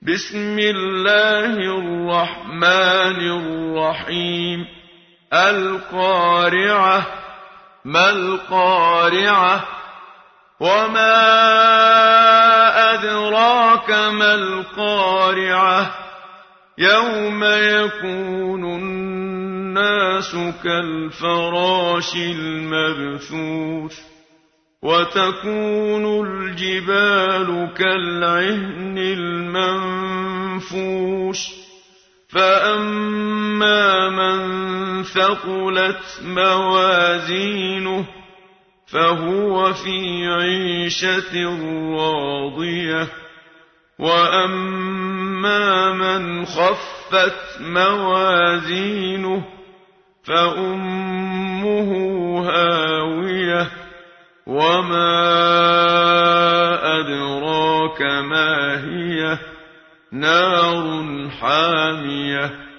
بسم الله الرحمن الرحيم. القارعة. ما القارعة؟ وما أدراك ما القارعة؟ يوم يكون الناس كالفراش المبثوث وتكون الجبال كالعهن المنفوش فأما من ثقلت موازينه فهو في عيشة راضية وأما من خفت موازينه فأمه هاوية وما أدراك ما هي نار حامية